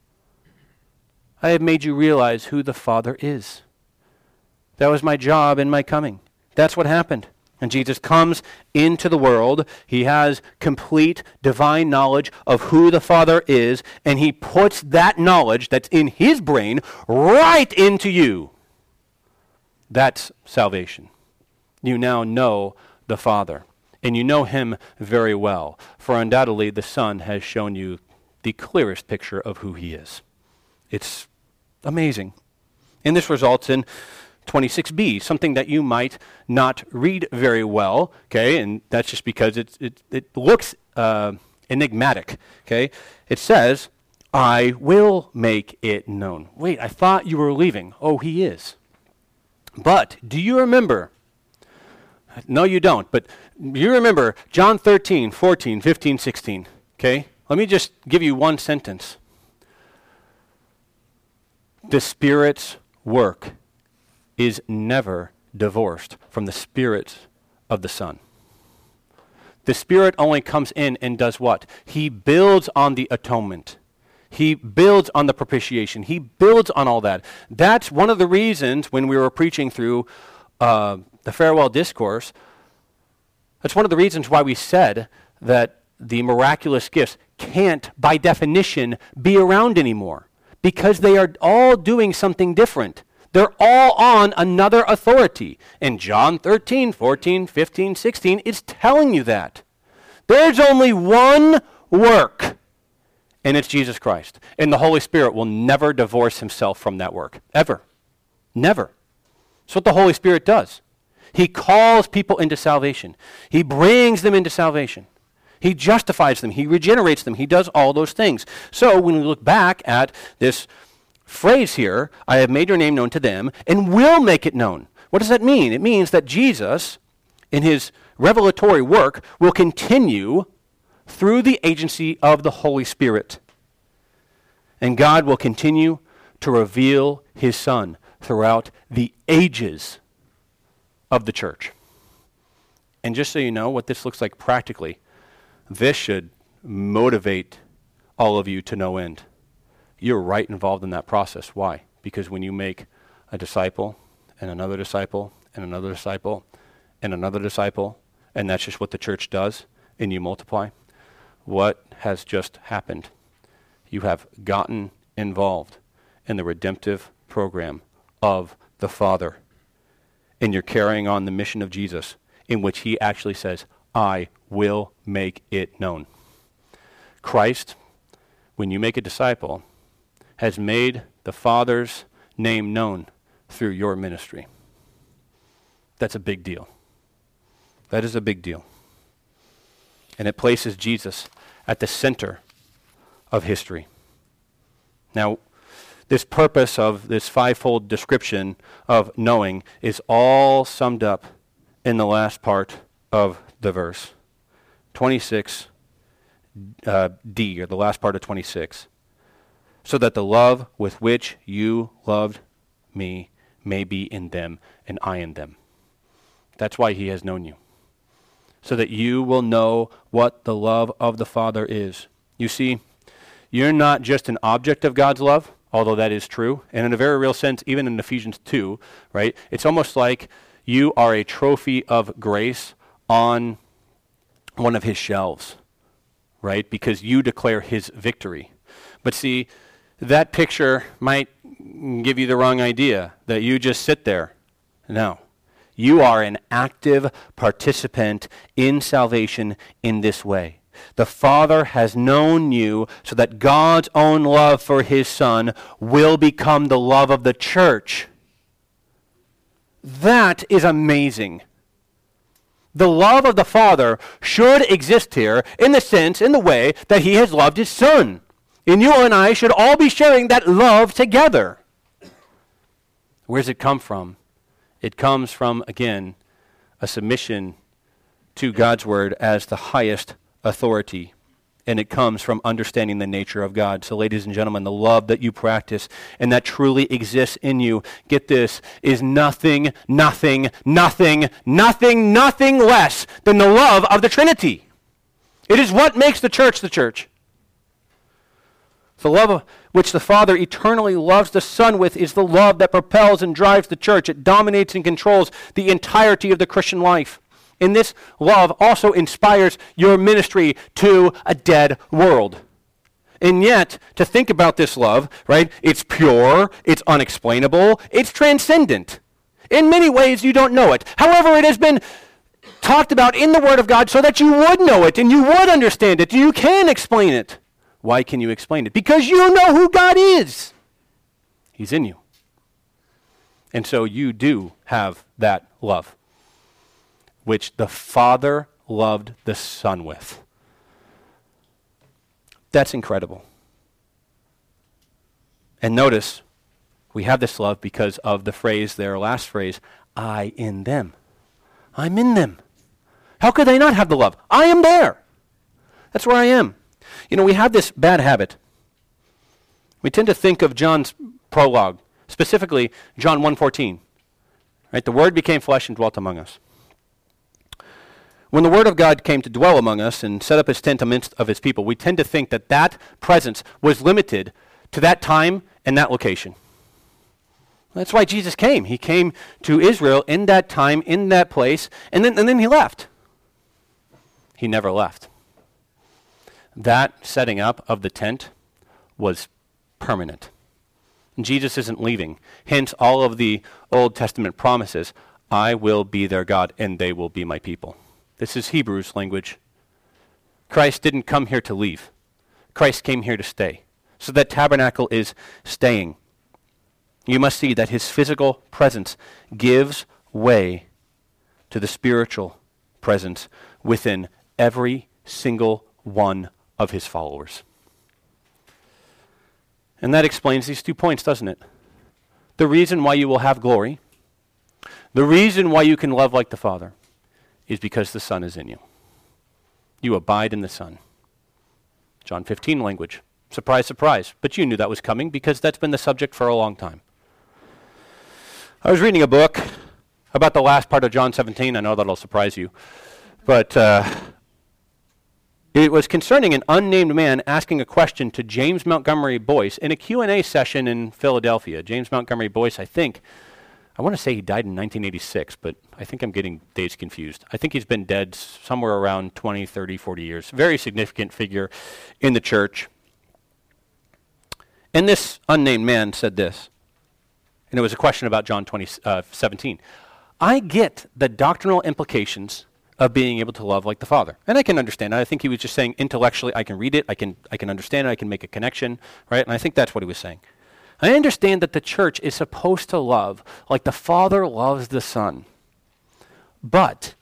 I have made you realize who the Father is. That was my job in my coming. That's what happened. And Jesus comes into the world. He has complete divine knowledge of who the Father is, and he puts that knowledge that's in his brain right into you. That's salvation. You now know the Father, and you know him very well, for undoubtedly the Son has shown you the clearest picture of who he is. It's amazing. And this results in twenty-six B, something that you might not read very well, okay, and that's just because it's, it, it looks uh, enigmatic, okay. It says, I will make it known. Wait, I thought you were leaving. Oh, he is. But do you remember, no you don't, but you remember John thirteen, fourteen, fifteen, sixteen, okay? Let me just give you one sentence. The Spirit's work is never divorced from the Spirit of the Son. The Spirit only comes in and does what? He builds on the atonement. He builds on the propitiation. He builds on all that. That's one of the reasons when we were preaching through uh, the farewell discourse, that's one of the reasons why we said that the miraculous gifts can't, by definition, be around anymore, because they are all doing something different. They're all on another authority. And John thirteen, fourteen, fifteen, sixteen is telling you that. There's only one work, and it's Jesus Christ. And the Holy Spirit will never divorce himself from that work. Ever. Never. That's what the Holy Spirit does. He calls people into salvation. He brings them into salvation. He justifies them. He regenerates them. He does all those things. So when we look back at this phrase here, I have made your name known to them and will make it known. What does that mean? It means that Jesus, in his revelatory work, will continue through the agency of the Holy Spirit. And God will continue to reveal his Son throughout the ages of the church. And just so you know what this looks like practically, this should motivate all of you to no end. You're right involved in that process. Why? Because when you make a disciple and another disciple and another disciple and another disciple, and that's just what the church does, and you multiply, what has just happened? You have gotten involved in the redemptive program of the Father, and you're carrying on the mission of Jesus, in which he actually says, I will make it known. Christ, when you make a disciple, has made the Father's name known through your ministry. That's a big deal. That is a big deal. And it places Jesus at the center of history. Now, this purpose of this fivefold description of knowing is all summed up in the last part of the verse. twenty-six uh, D, or the last part of twenty-six. So that the love with which you loved me may be in them and I in them. That's why he has known you. So that you will know what the love of the Father is. You see, you're not just an object of God's love, although that is true. And in a very real sense, even in Ephesians two, right? It's almost like you are a trophy of grace on one of his shelves, right? Because you declare his victory. But see, that picture might give you the wrong idea, that you just sit there. No. You are an active participant in salvation in this way. The Father has known you so that God's own love for his Son will become the love of the church. That is amazing. The love of the Father should exist here in the sense, in the way that he has loved his Son. And you and I should all be sharing that love together. Where does it come from? It comes from, again, a submission to God's word as the highest authority. And it comes from understanding the nature of God. So, ladies and gentlemen, the love that you practice and that truly exists in you, get this, is nothing, nothing, nothing, nothing, nothing less than the love of the Trinity. It is what makes the church the church. The love of which the Father eternally loves the Son with is the love that propels and drives the church. It dominates and controls the entirety of the Christian life. And this love also inspires your ministry to a dead world. And yet, to think about this love, right, it's pure, it's unexplainable, it's transcendent. In many ways, you don't know it. However, it has been talked about in the Word of God so that you would know it and you would understand it. You can explain it. Why can you explain it? Because you know who God is. He's in you. And so you do have that love, which the Father loved the Son with. That's incredible. And notice, we have this love because of the phrase, their last phrase, I in them. I'm in them. How could they not have the love? I am there. That's where I am. You know, we have this bad habit. We tend to think of John's prologue, specifically John one fourteen. Right? The Word became flesh and dwelt among us. When the Word of God came to dwell among us and set up his tent amidst of his people, we tend to think that that presence was limited to that time and that location. That's why Jesus came. He came to Israel in that time, in that place, and then, and then he left. He never left. That setting up of the tent was permanent. And Jesus isn't leaving. Hence all of the Old Testament promises, I will be their God and they will be my people. This is Hebrews language. Christ didn't come here to leave. Christ came here to stay. So that tabernacle is staying. You must see that his physical presence gives way to the spiritual presence within every single one of his followers. And that explains these two points, doesn't it? The reason why you will have glory, the reason why you can love like the Father, is because the Son is in you. You abide in the Son. John fifteen language. Surprise, surprise. But you knew that was coming because that's been the subject for a long time. I was reading a book about the last part of John seventeen. I know that'll surprise you. But uh, it was concerning an unnamed man asking a question to James Montgomery Boyce in a Q and A session in Philadelphia. James Montgomery Boyce, I think, I want to say he died in nineteen eighty-six, but I think I'm getting dates confused. I think he's been dead somewhere around twenty, thirty, forty years. Very significant figure in the church. And this unnamed man said this, and it was a question about John twenty, uh, seventeen. I get the doctrinal implications of being able to love like the Father. And I can understand. I think he was just saying intellectually, I can read it, I can, I can understand it, I can make a connection, right? And I think that's what he was saying. I understand that the church is supposed to love like the Father loves the Son. But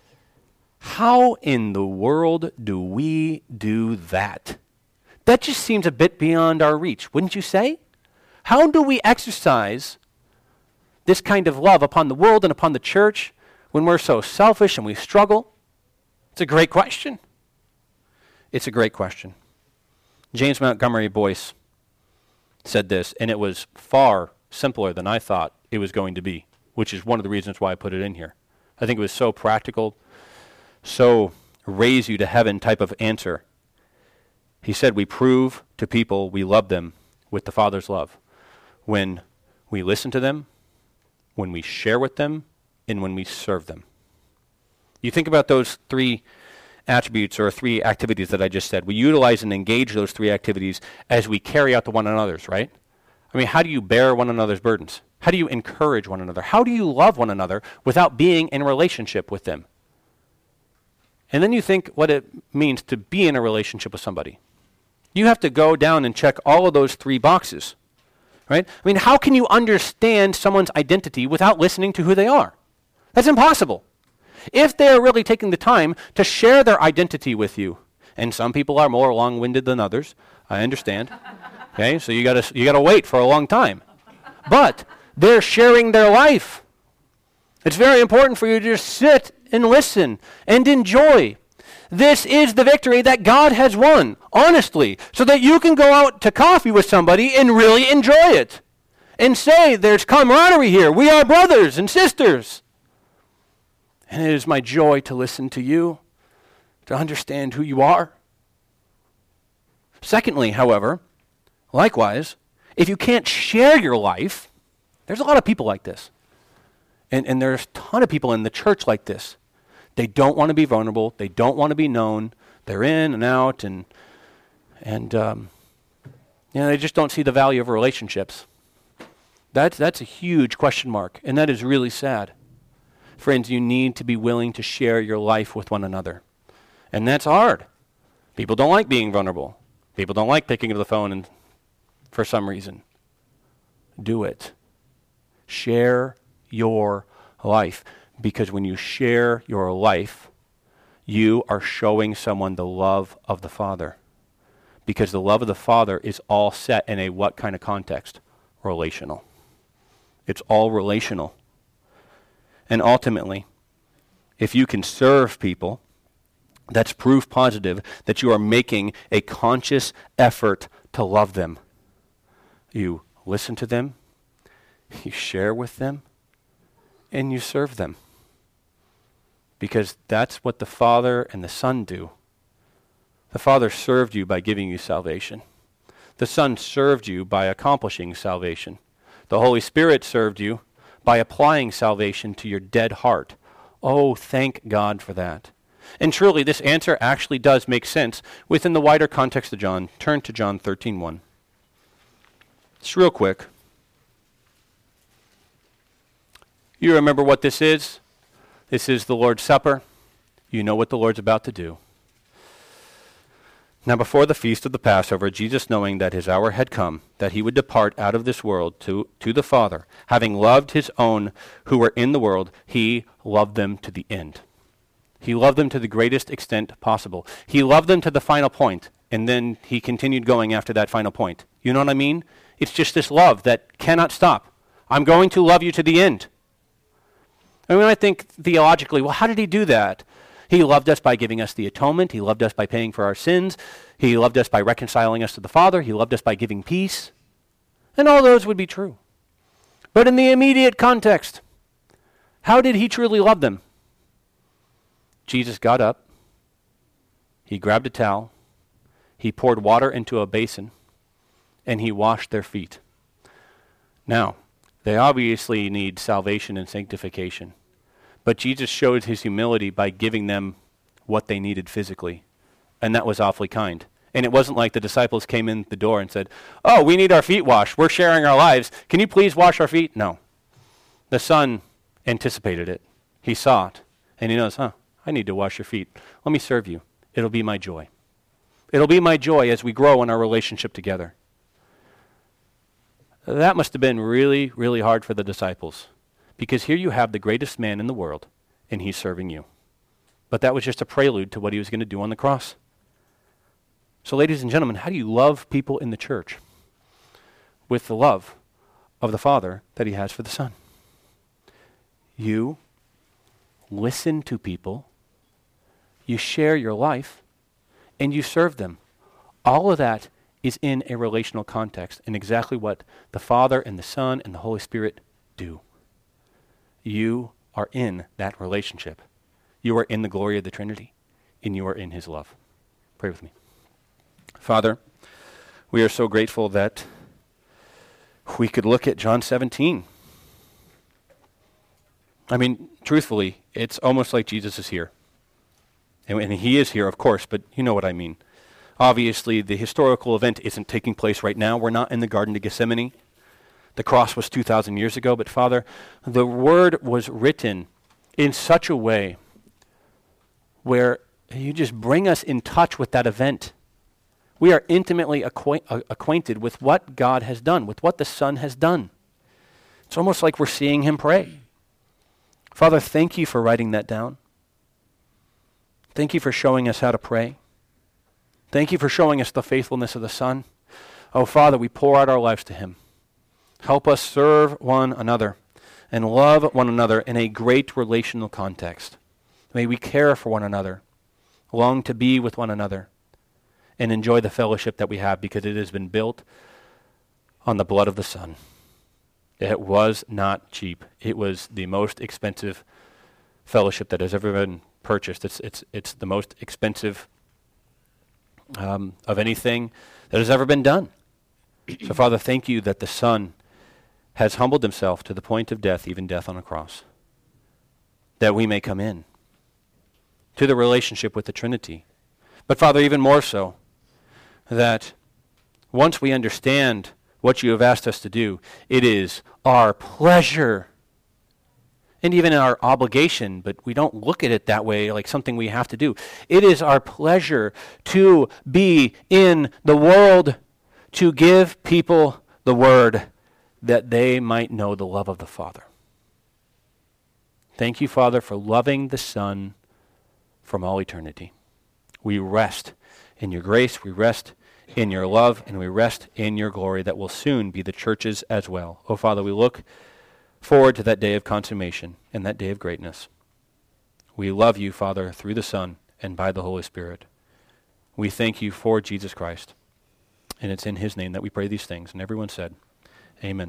how in the world do we do that? That just seems a bit beyond our reach, wouldn't you say? How do we exercise this kind of love upon the world and upon the church when we're so selfish and we struggle? It's a great question. It's a great question. James Montgomery Boyce said this, and it was far simpler than I thought it was going to be, which is one of the reasons why I put it in here. I think it was so practical, so raise you to heaven type of answer. He said, we prove to people we love them with the Father's love when we listen to them, when we share with them, and when we serve them. You think about those three attributes or three activities that I just said. We utilize and engage those three activities as we carry out the one another's, right? I mean, how do you bear one another's burdens? How do you encourage one another? How do you love one another without being in a relationship with them? And then you think what it means to be in a relationship with somebody. You have to go down and check all of those three boxes, right? I mean, how can you understand someone's identity without listening to who they are? That's impossible. If they are really taking the time to share their identity with you, and some people are more long-winded than others, I understand. Okay, so you gotta you gotta wait for a long time. But they're sharing their life. It's very important for you to just sit and listen and enjoy. This is the victory that God has won, honestly, so that you can go out to coffee with somebody and really enjoy it. And say, there's camaraderie here. We are brothers and sisters. And it is my joy to listen to you, to understand who you are. Secondly, however, likewise, if you can't share your life, there's a lot of people like this. And, and there's a ton of people in the church like this. They don't want to be vulnerable. They don't want to be known. They're in and out, and and um, you know, they just don't see the value of relationships. That's that's a huge question mark, and that is really sad. Friends, you need to be willing to share your life with one another, and that's hard. People don't like being vulnerable. People don't like picking up the phone, and for some reason, do it. Share your life. Because when you share your life, you are showing someone the love of the Father. Because the love of the Father is all set in a what kind of context? Relational. It's all relational. And ultimately, if you can serve people, that's proof positive that you are making a conscious effort to love them. You listen to them, you share with them, and you serve them. Because that's what the Father and the Son do. The Father served you by giving you salvation. The Son served you by accomplishing salvation. The Holy Spirit served you by applying salvation to your dead heart. Oh, thank God for that. And truly, this answer actually does make sense within the wider context of John. Turn to John thirteen one. Just real quick. You remember what this is? This is the Lord's Supper. You know what the Lord's about to do. Now before the feast of the Passover, Jesus, knowing that his hour had come, that he would depart out of this world to, to the Father, having loved his own who were in the world, he loved them to the end. He loved them to the greatest extent possible. He loved them to the final point, and then he continued going after that final point. You know what I mean? It's just this love that cannot stop. I'm going to love you to the end. I mean, I think theologically, well, how did he do that? He loved us by giving us the atonement. He loved us by paying for our sins. He loved us by reconciling us to the Father. He loved us by giving peace. And all those would be true. But in the immediate context, how did he truly love them? Jesus got up. He grabbed a towel. He poured water into a basin. And he washed their feet. Now, they obviously need salvation and sanctification. But Jesus showed his humility by giving them what they needed physically. And that was awfully kind. And it wasn't like the disciples came in the door and said, oh, we need our feet washed. We're sharing our lives. Can you please wash our feet? No. The Son anticipated it. He saw it. And he knows, huh, I need to wash your feet. Let me serve you. It'll be my joy. It'll be my joy as we grow in our relationship together. That must have been really, really hard for the disciples. Because here you have the greatest man in the world, and he's serving you. But that was just a prelude to what he was going to do on the cross. So ladies and gentlemen, how do you love people in the church? With the love of the Father that he has for the Son. You listen to people, you share your life, and you serve them. All of that is in a relational context, and exactly what the Father and the Son and the Holy Spirit do. You are in that relationship. You are in the glory of the Trinity, and you are in his love. Pray with me. Father, we are so grateful that we could look at John seventeen. I mean, truthfully, it's almost like Jesus is here. And, and he is here, of course, but you know what I mean. Obviously, the historical event isn't taking place right now. We're not in the Garden of Gethsemane. The cross was two thousand years ago. But Father, the word was written in such a way where you just bring us in touch with that event. We are intimately acquaint- uh, acquainted with what God has done, with what the Son has done. It's almost like we're seeing him pray. Father, thank you for writing that down. Thank you for showing us how to pray. Thank you for showing us the faithfulness of the Son. Oh, Father, we pour out our lives to him. Help us serve one another and love one another in a great relational context. May we care for one another, long to be with one another, and enjoy the fellowship that we have because it has been built on the blood of the Son. It was not cheap. It was the most expensive fellowship that has ever been purchased. It's it's it's the most expensive um, of anything that has ever been done. So, Father, thank you that the Son has humbled himself to the point of death, even death on a cross, that we may come in to the relationship with the Trinity. But, Father, even more so, that once we understand what you have asked us to do, it is our pleasure and even our obligation, but we don't look at it that way like something we have to do. It is our pleasure to be in the world, to give people the word that they might know the love of the Father. Thank you, Father, for loving the Son from all eternity. We rest in your grace, we rest in your love, and we rest in your glory that will soon be the church's as well. Oh, Father, we look forward to that day of consummation and that day of greatness. We love you, Father, through the Son and by the Holy Spirit. We thank you for Jesus Christ. And it's in his name that we pray these things. And everyone said, amen.